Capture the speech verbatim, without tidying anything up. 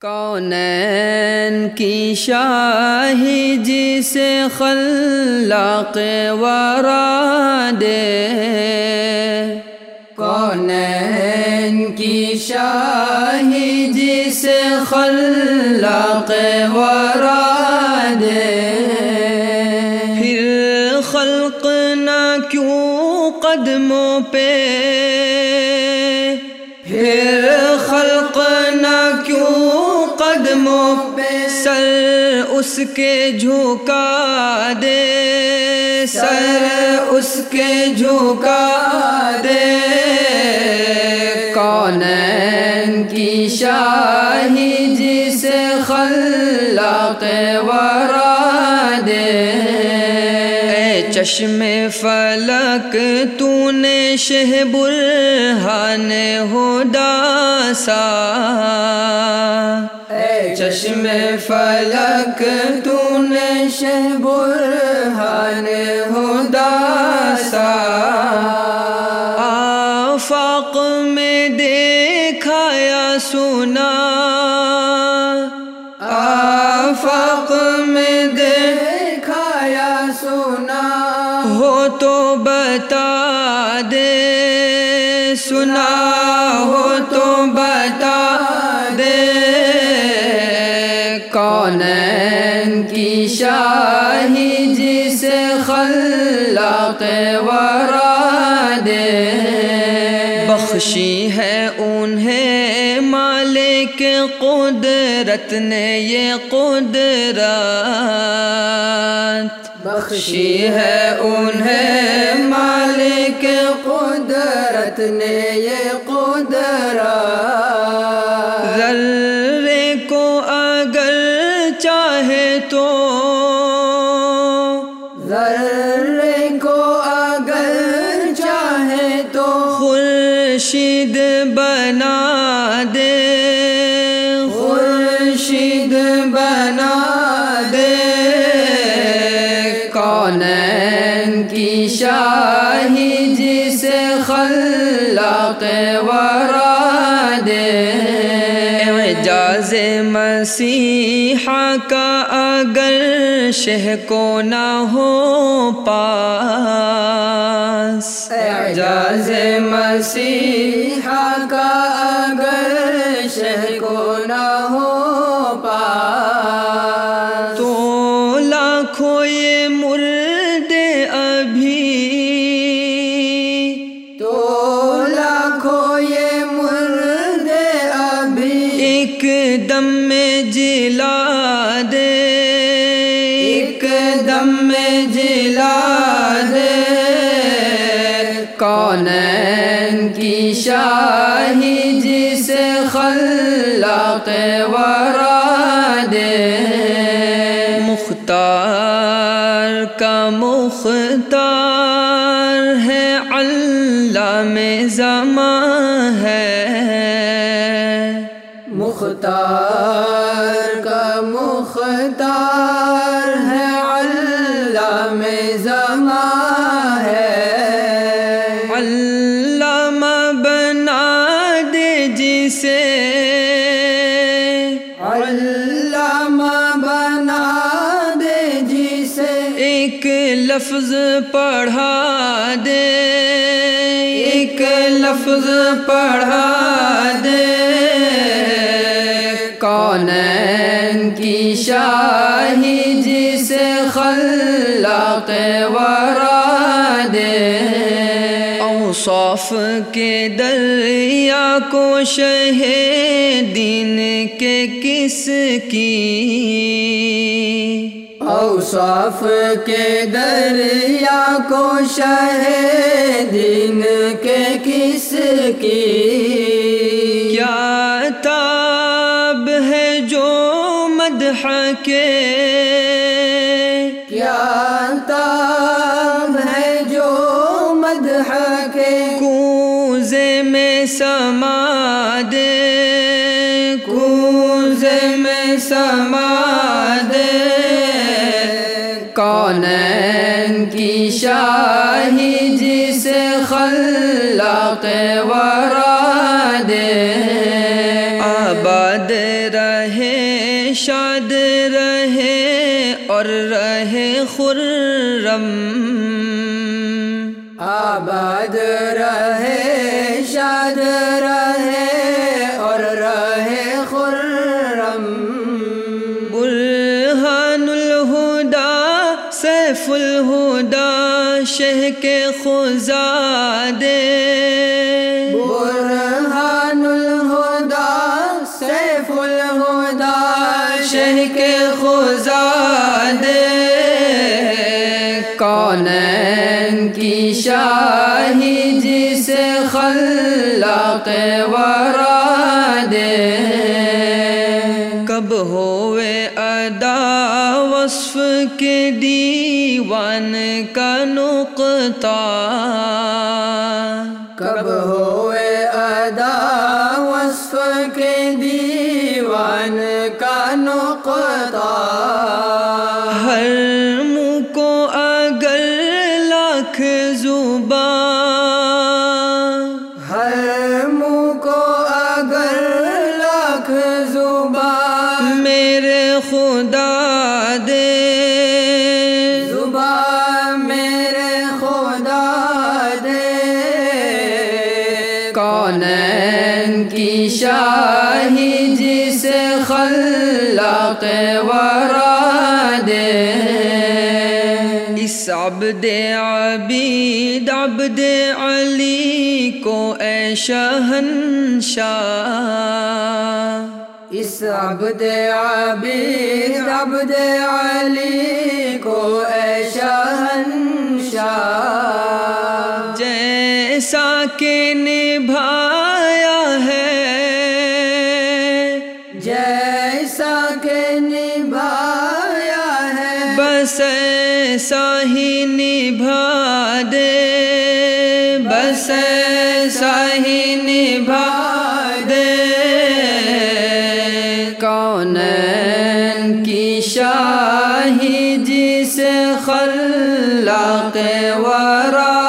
کونین کی شاہی جسے خلاق ورا دے، کونین کی شاہی جسے خلاق ورا دے، پھر خلق نہ کیوں قدموں پہ، پھر خلق نہ کیوں قدموں پہ سر اس کے جھکا دے، سر اس کے جھکا دے، کونین کی شاہی جسے خلاق ورا دے، اے چشم فلک تو نے شہ برہان ہدی سا، اے چشم فلک تو نے شہ برہان ہدی سا، آفاق میں دیکھا یا سنا، آفاق میں دیکھا یا سنا، ہو تو بتا دے، سنا ہو تو بتا دے، کونین کی شاہی جسے خلاق ورا دے، بخشی ہے انہیں مالک قدرت نے یہ قدرت، بخشی ہے انہیں مالک قدرت نے یہ قدرت، ذرے کو اگر چاہے تو، ذرے کو اگر چاہے تو خورشید بنا دے، خورشید بنا دے، کونین کی شاہی جسے خلاق ورا دے، اعجاز مسیحا کا اگر شہ کو نہ ہو پاس، اعجاز مسیحا کا اگر شہ کو نہ ہو پاس، تو لاکھوں یہ مردے ابھی، تو لاکھوں یہ مردے ابھی ایک دم میں جلا دے، ایک دم میں جلا دے، کونین کی شاہی جسے خلاق ورا دے، مختار کا مختار ہے، علام زمان ہے، مختار کا مختار ہے، علام زمان ہے، علامہ بنا دے جسے، علامہ بنا دے جسے ایک لفظ پڑھا دے، ایک لفظ پڑھا دے، کونین کی شاہی جسے خلاق ورا دے، اوصاف کے دریا کو شہ دین کے کس کی، اوصاف کے دریا کو شہ دین کے کس کی، کیا تاب ہے جو مدح کے، کیا تاب ہے جو مدح کے، کوزے میں سما دے، کوزے میں سما دے، کونین کی شاہی جسے خلاق ورا دے، آبا آباد رہے شاد رہے اور رہے خرم، آباد رہے شاد رہے اور رہے خرم، برہان الہدا سیف الہدا شہ کے خزادے، برہان الہدا سیف الہدا شہ کے خزادے، کونین کی شاہی جسے خلاق ورا دے، کب ہوئے ادا وصف کے دیوان کا نقطہ، کب ہوئے ادا وصف کے دیوان کا نقطہ، ہر منہ کو اگر لاکھ زبان، ہر منہ کو اگر لاکھ زبان میرے خدا دے، زبان میرے خدا دے، کونین کی شاہی جسے خلاق ورا دے، اس عبد عبید عبد علی کو اے شہنشاہ، اس عبد عبید عبد علی کو اے شہنشاہ، جیسا کہ نبھایا ہے، جیسا کہ نبھایا ہے، بس ایسا ہی نبھا دے، بس ایسا ہی نبھا دے، کونین کی شاہی جسے خلاق ورا